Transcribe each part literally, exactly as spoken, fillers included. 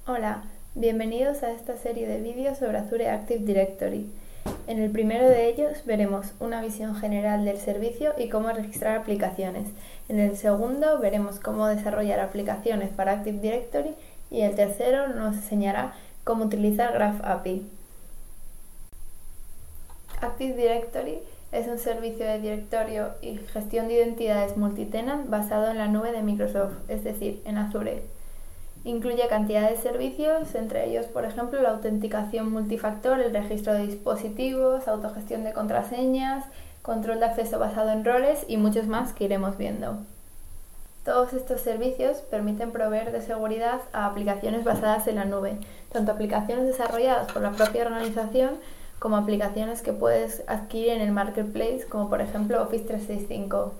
Hola, bienvenidos a esta serie de vídeos sobre Azure Active Directory. En el primero de ellos veremos una visión general del servicio y cómo registrar aplicaciones. En el segundo veremos cómo desarrollar aplicaciones para Active Directory y el tercero nos enseñará cómo utilizar Graph A P I. Active Directory es un servicio de directorio y gestión de identidades multitenant basado en la nube de Microsoft, es decir, en Azure. Incluye cantidad de servicios, entre ellos, por ejemplo, la autenticación multifactor, el registro de dispositivos, autogestión de contraseñas, control de acceso basado en roles y muchos más que iremos viendo. Todos estos servicios permiten proveer de seguridad a aplicaciones basadas en la nube, tanto aplicaciones desarrolladas por la propia organización como aplicaciones que puedes adquirir en el Marketplace, como por ejemplo Office trescientos sesenta y cinco.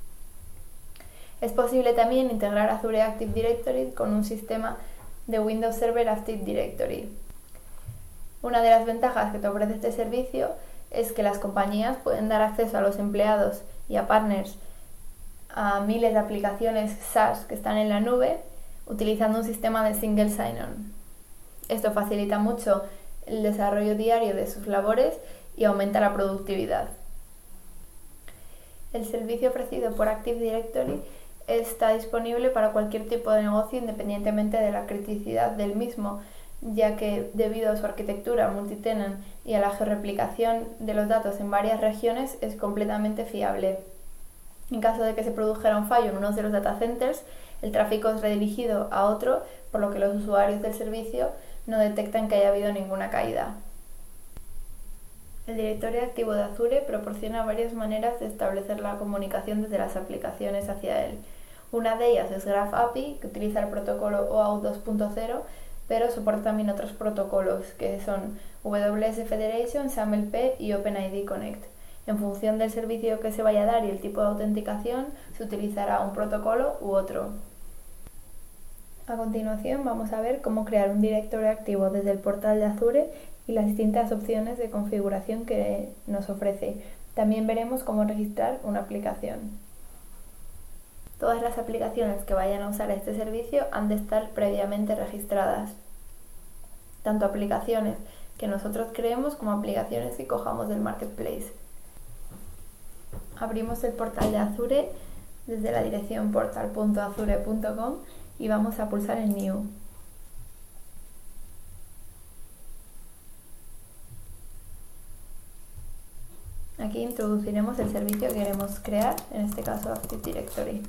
Es posible también integrar Azure Active Directory con un sistema de Windows Server Active Directory. Una de las ventajas que te ofrece este servicio es que las compañías pueden dar acceso a los empleados y a partners a miles de aplicaciones SaaS que están en la nube utilizando un sistema de Single Sign-On. Esto facilita mucho el desarrollo diario de sus labores y aumenta la productividad. El servicio ofrecido por Active Directory está disponible para cualquier tipo de negocio independientemente de la criticidad del mismo, ya que debido a su arquitectura multitenant y a la georreplicación de los datos en varias regiones es completamente fiable. En caso de que se produjera un fallo en uno de los data centers, el tráfico es redirigido a otro, por lo que los usuarios del servicio no detectan que haya habido ninguna caída. El directorio activo de Azure proporciona varias maneras de establecer la comunicación desde las aplicaciones hacia él. Una de ellas es Graph A P I, que utiliza el protocolo O Auth dos punto cero, pero soporta también otros protocolos, que son W S Federation, SAML-P y OpenID Connect. En función del servicio que se vaya a dar y el tipo de autenticación, se utilizará un protocolo u otro. A continuación vamos a ver cómo crear un directorio activo desde el portal de Azure y las distintas opciones de configuración que nos ofrece. También veremos cómo registrar una aplicación. Todas las aplicaciones que vayan a usar este servicio han de estar previamente registradas. Tanto aplicaciones que nosotros creemos como aplicaciones que cojamos del Marketplace. Abrimos el portal de Azure desde la dirección portal punto azure punto com y vamos a pulsar en New. Aquí introduciremos el servicio que queremos crear, en este caso Active Directory.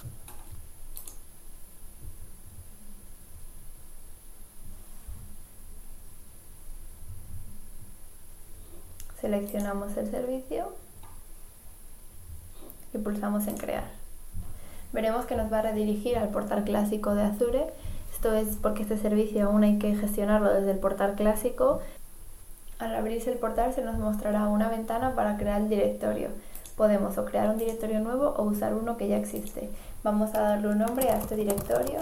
Seleccionamos el servicio y pulsamos en crear. Veremos que nos va a redirigir al portal clásico de Azure. Esto es porque este servicio aún hay que gestionarlo desde el portal clásico. Al abrirse el portal se nos mostrará una ventana para crear el directorio. Podemos o crear un directorio nuevo o usar uno que ya existe. Vamos a darle un nombre a este directorio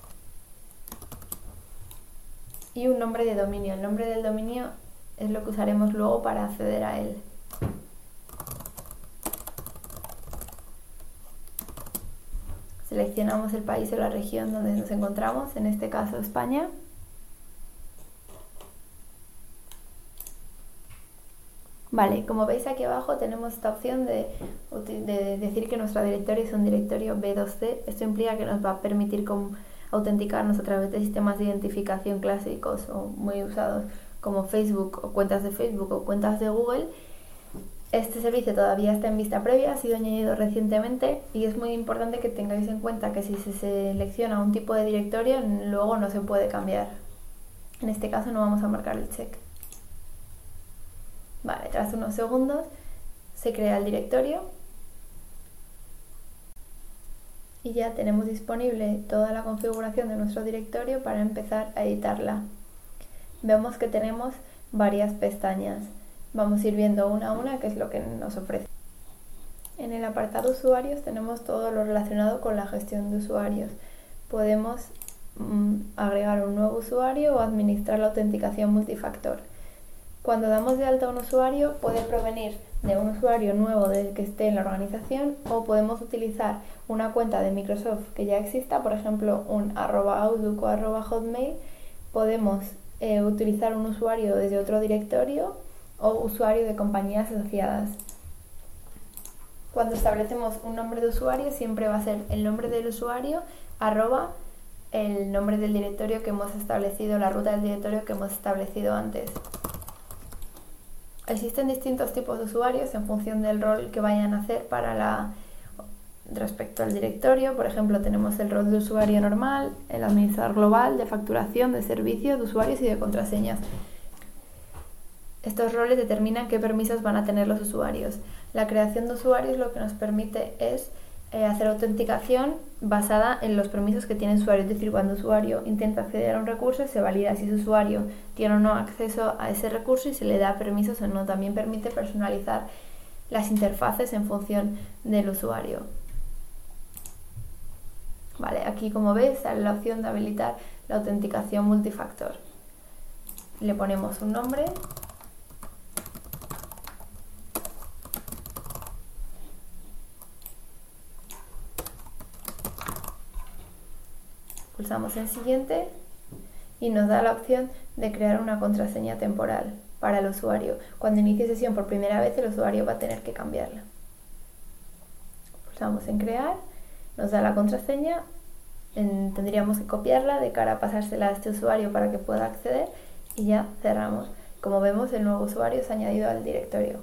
y un nombre de dominio. El nombre del dominio es lo que usaremos luego para acceder a él. Seleccionamos el país o la región donde nos encontramos, en este caso España. Vale, como veis aquí abajo tenemos esta opción de, de decir que nuestro directorio es un directorio B dos C. Esto implica que nos va a permitir con, autenticarnos a través de sistemas de identificación clásicos o muy usados como Facebook o cuentas de Facebook o cuentas de Google. Este servicio todavía está en vista previa, ha sido añadido recientemente y es muy importante que tengáis en cuenta que si se selecciona un tipo de directorio luego no se puede cambiar. En este caso no vamos a marcar el check. Vale, tras unos segundos se crea el directorio y ya tenemos disponible toda la configuración de nuestro directorio para empezar a editarla. Vemos que tenemos varias pestañas. Vamos a ir viendo una a una qué es lo que nos ofrece. En el apartado usuarios tenemos todo lo relacionado con la gestión de usuarios. Podemos mmm, agregar un nuevo usuario o administrar la autenticación multifactor. Cuando damos de alta a un usuario puede provenir de un usuario nuevo del que esté en la organización o podemos utilizar una cuenta de Microsoft que ya exista, por ejemplo un arroba outlook o arroba hotmail, podemos eh, utilizar un usuario desde otro directorio o usuario de compañías asociadas. Cuando establecemos un nombre de usuario siempre va a ser el nombre del usuario arroba el nombre del directorio que hemos establecido, la ruta del directorio que hemos establecido antes. Existen distintos tipos de usuarios en función del rol que vayan a hacer para la, respecto al directorio. Por ejemplo, tenemos el rol de usuario normal, el administrador global, de facturación, de servicios, de usuarios y de contraseñas. Estos roles determinan qué permisos van a tener los usuarios. La creación de usuarios lo que nos permite es eh, hacer autenticación basada en los permisos que tiene el usuario. Es decir, cuando el usuario intenta acceder a un recurso, se valida si ese usuario tiene o no acceso a ese recurso y se le da permisos o no. También permite personalizar las interfaces en función del usuario. Vale, aquí como veis sale la opción de habilitar la autenticación multifactor. Le ponemos un nombre. Pulsamos en siguiente y nos da la opción de crear una contraseña temporal para el usuario. Cuando inicie sesión por primera vez, el usuario va a tener que cambiarla. Pulsamos en crear, nos da la contraseña, en, tendríamos que copiarla de cara a pasársela a este usuario para que pueda acceder y ya cerramos. Como vemos, el nuevo usuario se ha añadido al directorio.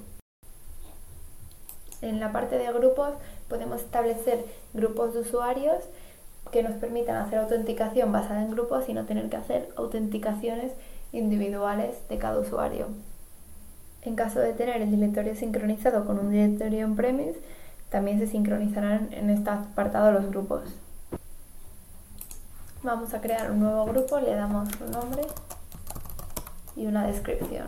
En la parte de grupos podemos establecer grupos de usuarios que nos permitan hacer autenticación basada en grupos y no tener que hacer autenticaciones individuales de cada usuario. En caso de tener el directorio sincronizado con un directorio on-premise, también se sincronizarán en este apartado los grupos. Vamos a crear un nuevo grupo, le damos un nombre y una descripción.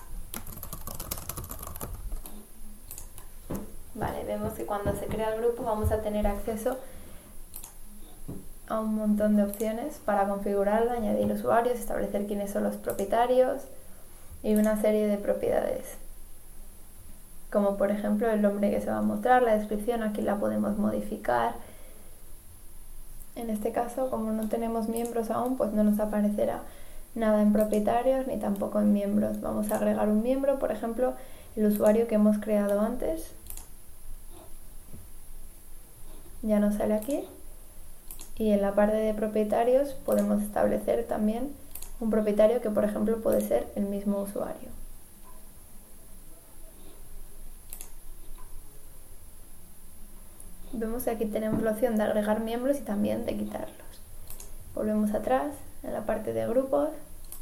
Vale, vemos que cuando se crea el grupo vamos a tener acceso a un montón de opciones para configurarlo, añadir usuarios, establecer quiénes son los propietarios y una serie de propiedades. Como por ejemplo el nombre que se va a mostrar, la descripción, aquí la podemos modificar. En este caso, como no tenemos miembros aún, pues no nos aparecerá nada en propietarios ni tampoco en miembros. Vamos a agregar un miembro, por ejemplo, el usuario que hemos creado antes. Ya nos sale aquí. Y en la parte de propietarios podemos establecer también un propietario que, por ejemplo, puede ser el mismo usuario. Vemos que aquí tenemos la opción de agregar miembros y también de quitarlos. Volvemos atrás en la parte de grupos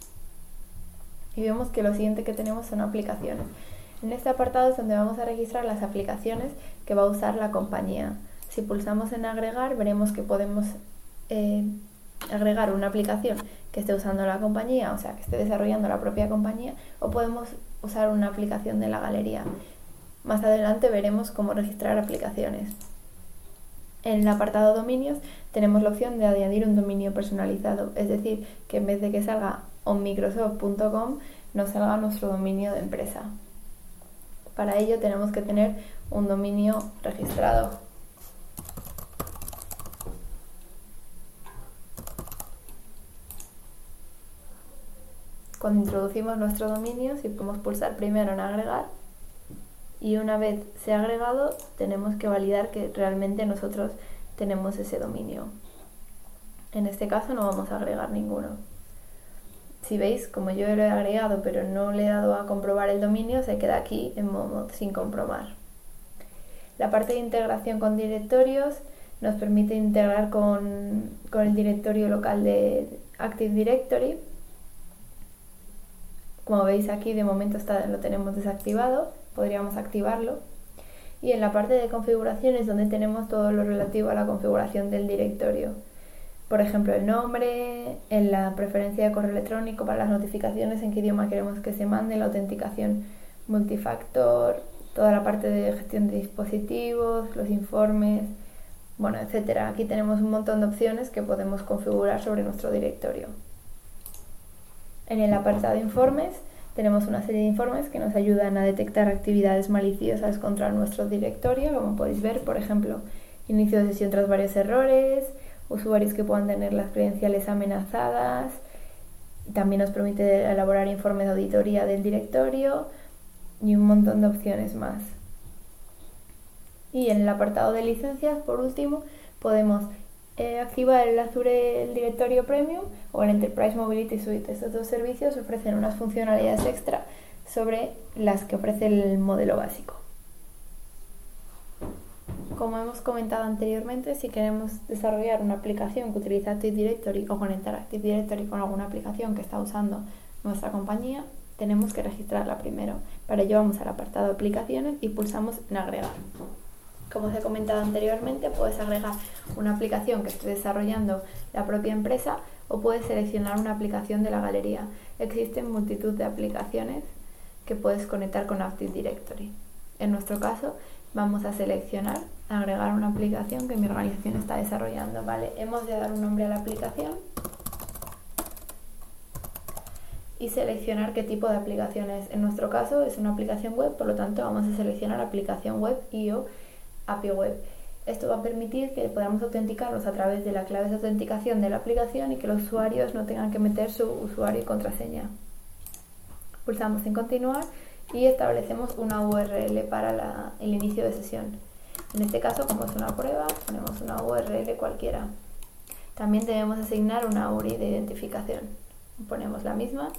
y vemos que lo siguiente que tenemos son aplicaciones. En este apartado es donde vamos a registrar las aplicaciones que va a usar la compañía. Si pulsamos en agregar, veremos que podemos eh, agregar una aplicación que esté usando la compañía, o sea, que esté desarrollando la propia compañía, o podemos usar una aplicación de la galería. Más adelante veremos cómo registrar aplicaciones. En el apartado dominios tenemos la opción de añadir un dominio personalizado, es decir, que en vez de que salga on microsoft punto com, nos salga nuestro dominio de empresa. Para ello tenemos que tener un dominio registrado. Cuando introducimos nuestro dominio, si podemos pulsar primero en agregar, y una vez se ha agregado, tenemos que validar que realmente nosotros tenemos ese dominio. En este caso no vamos a agregar ninguno. Si veis, como yo lo he agregado pero no le he dado a comprobar el dominio, se queda aquí en modo sin comprobar. La parte de integración con directorios nos permite integrar con, con el directorio local de Active Directory. Como veis aquí, de momento está, lo tenemos desactivado, podríamos activarlo. Y en la parte de configuración es donde tenemos todo lo relativo a la configuración del directorio. Por ejemplo, el nombre, en la preferencia de correo electrónico para las notificaciones, en qué idioma queremos que se mande, la autenticación multifactor, toda la parte de gestión de dispositivos, los informes, bueno, etcétera. Aquí tenemos un montón de opciones que podemos configurar sobre nuestro directorio. En el apartado de informes tenemos una serie de informes que nos ayudan a detectar actividades maliciosas contra nuestro directorio, como podéis ver, por ejemplo, inicio de sesión tras varios errores, usuarios que puedan tener las credenciales amenazadas, También nos permite elaborar informes de auditoría del directorio y un montón de opciones más. Y en el apartado de licencias, por último, podemos eh, activar el Azure el Directorio Premium o el Enterprise Mobility Suite. Estos dos servicios ofrecen unas funcionalidades extra sobre las que ofrece el modelo básico. Como hemos comentado anteriormente, si queremos desarrollar una aplicación que utiliza Active Directory o conectar Active Directory con alguna aplicación que está usando nuestra compañía, tenemos que registrarla primero. Para ello vamos al apartado de aplicaciones y pulsamos en agregar. Como os he comentado anteriormente, puedes agregar una aplicación que esté desarrollando la propia empresa o puedes seleccionar una aplicación de la galería. Existen multitud de aplicaciones que puedes conectar con Active Directory. En nuestro caso, vamos a seleccionar agregar una aplicación que mi organización está desarrollando. Vale, hemos de dar un nombre a la aplicación y seleccionar qué tipo de aplicación es. En nuestro caso es una aplicación web, por lo tanto vamos a seleccionar aplicación web y o A P I web. Esto va a permitir que podamos autenticarnos a través de la clave de autenticación de la aplicación y que los usuarios no tengan que meter su usuario y contraseña. Pulsamos en continuar y establecemos una U R L para la, el inicio de sesión. En este caso, como es una prueba, ponemos una U R L cualquiera. También debemos asignar una U R I de identificación. Ponemos la misma.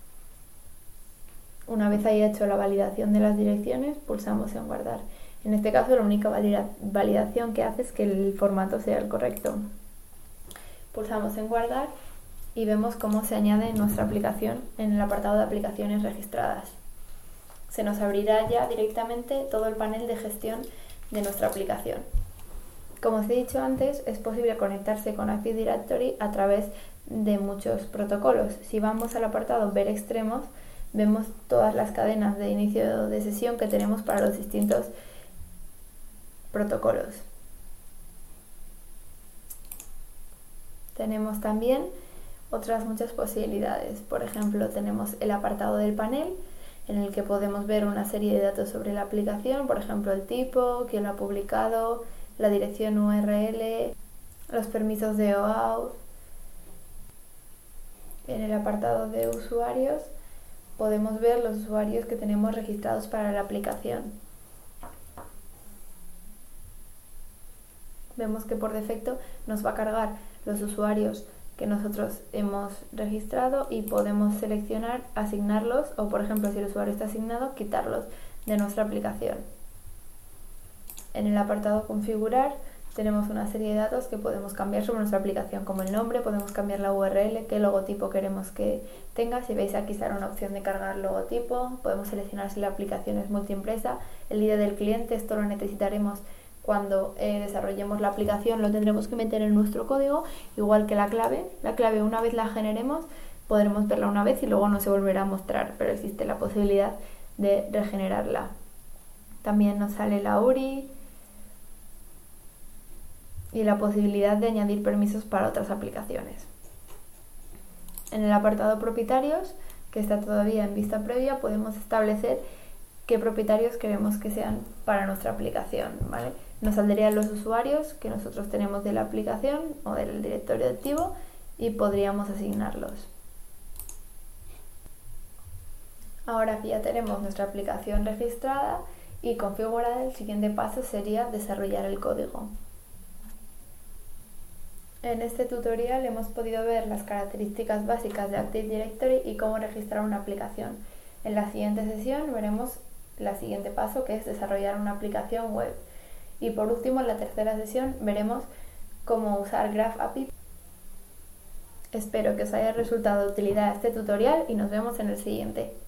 Una vez haya hecho la validación de las direcciones, pulsamos en guardar. En este caso, la única valida, validación que hace es que el formato sea el correcto. Pulsamos en guardar y vemos cómo se añade nuestra aplicación en el apartado de aplicaciones registradas. Se nos abrirá ya directamente todo el panel de gestión de nuestra aplicación. Como os he dicho antes, es posible conectarse con Active Directory a través de muchos protocolos. Si vamos al apartado Ver extremos, vemos todas las cadenas de inicio de sesión que tenemos para los distintos protocolos. Tenemos también otras muchas posibilidades. Por ejemplo, tenemos el apartado del panel, en el que podemos ver una serie de datos sobre la aplicación, por ejemplo el tipo, quién lo ha publicado, la dirección U R L, los permisos de OAuth. En el apartado de usuarios podemos ver los usuarios que tenemos registrados para la aplicación. Vemos que por defecto nos va a cargar los usuarios que nosotros hemos registrado y podemos seleccionar asignarlos o, por ejemplo, si el usuario está asignado, quitarlos de nuestra aplicación. En el apartado configurar tenemos una serie de datos que podemos cambiar sobre nuestra aplicación, como el nombre, podemos cambiar la U R L, qué logotipo queremos que tenga. Si veis, aquí sale una opción de cargar logotipo, podemos seleccionar si la aplicación es multiempresa, el I D del cliente, esto lo necesitaremos cuando eh, desarrollemos la aplicación, lo tendremos que meter en nuestro código, igual que la clave. La clave, una vez la generemos, podremos verla una vez y luego no se volverá a mostrar, pero existe la posibilidad de regenerarla. También nos sale la U R I y la posibilidad de añadir permisos para otras aplicaciones. En el apartado propietarios, que está todavía en vista previa, podemos establecer qué propietarios queremos que sean para nuestra aplicación, ¿vale? Nos saldrían los usuarios que nosotros tenemos de la aplicación o del directorio activo y podríamos asignarlos. Ahora que ya tenemos nuestra aplicación registrada y configurada, el siguiente paso sería desarrollar el código. En este tutorial hemos podido ver las características básicas de Active Directory y cómo registrar una aplicación. En la siguiente sesión veremos el siguiente paso, que es desarrollar una aplicación web. Y por último, en la tercera sesión veremos cómo usar Graph A P I. Espero que os haya resultado de utilidad este tutorial y nos vemos en el siguiente.